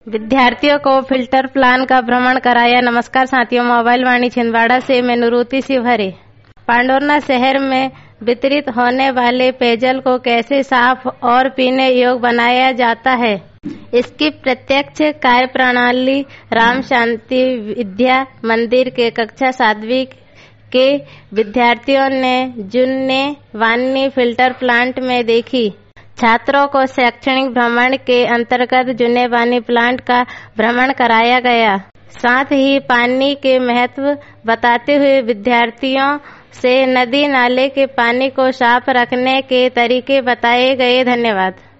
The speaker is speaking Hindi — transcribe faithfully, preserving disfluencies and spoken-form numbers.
विद्यार्थियों को फिल्टर प्लान का भ्रमण कराया। नमस्कार साथियों, मोबाइल वाणी छिंदवाड़ा से मैं नुरुति शिवहरे। पांडोरना शहर में वितरित होने वाले पेयजल को कैसे साफ और पीने योग्य बनाया जाता है, इसकी प्रत्यक्ष कार्यप्रणाली राम शांति विद्या मंदिर के कक्षा सातवीं के विद्यार्थियों ने जुन्ने वानी फिल्टर प्लांट में देखी। छात्रों को शैक्षणिक भ्रमण के अंतर्गत जुन्ने पानी प्लांट का भ्रमण कराया गया। साथ ही पानी के महत्व बताते हुए विद्यार्थियों से नदी नाले के पानी को साफ रखने के तरीके बताए गए। धन्यवाद।